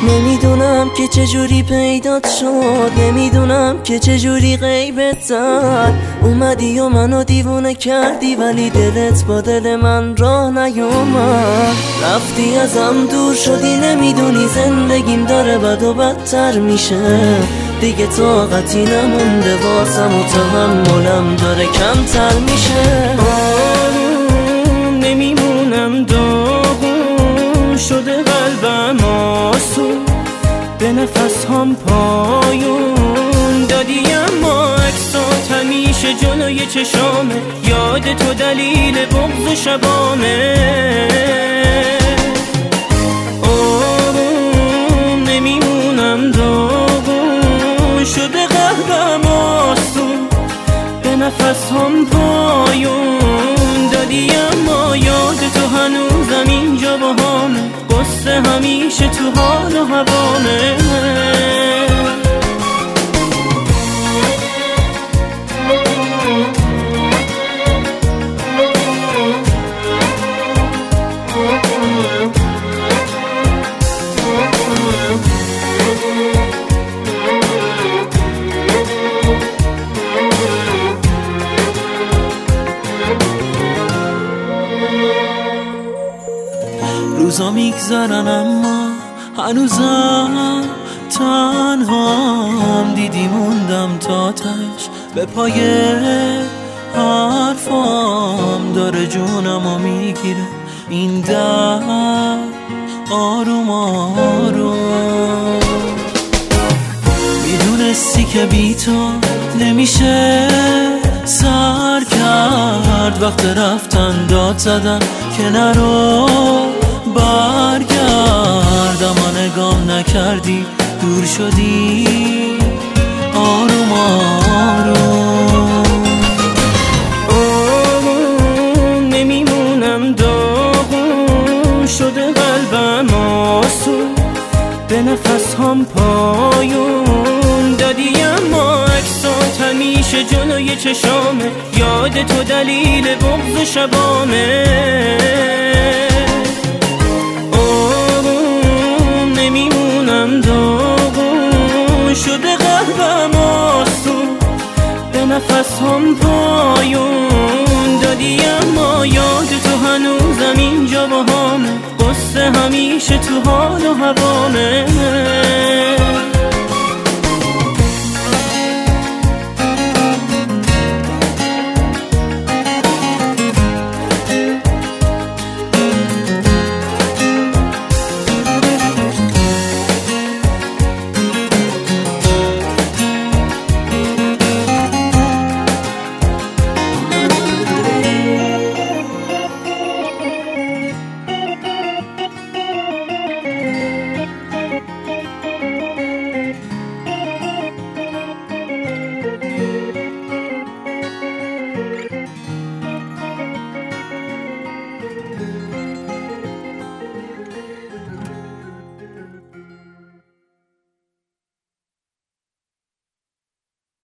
نمیدونم که چجوری پیدات شد، نمیدونم که چجوری غیبت زد. اومدی و منو دیوونه کردی ولی دلت با دل من راه نیومد. رفتی ازم دور شدی، نمیدونی زندگیم داره بد و بدتر میشه. دیگه طاقتی نمونده واسم و تحملم داره کمتر میشه. نمیمونم داغون شده قلبم آسون، به نفس هم پایون دادی اما عکسات همیشه جلوی چشامه. یاد تو دلیل بغض و شبامه. آروم نمیمونم داغون شده قلبم آسون، به نفس هم پایون دادی اما یاد تو هنوزم اینجا با همه. قصه همیشه تو حال و هوامه. روزا میگذرن اما هنوزم تنهام. دیدی موندم تا تش به پای حرفام. داره جونمو میگیره این در آروم آروم. میدونستی که بی تو نمیشه سر کرد. وقت رفتن داد زدن که نرو برگرد. اما نگام نکردی دور شدی آروم آروم. آروم نمیمونم داغون شده قلبم آسون، به نفس هم پایون دادی اما عکسات همیشه جلوی چشامه. یاد تو دلیل بغض و شبامه. نمیمونم داغون شده قلبم آسون، به نفس هم پایون دادی اما یاد تو هنوزم اینجا با همه. قصه همیشه تو حال و هوامه.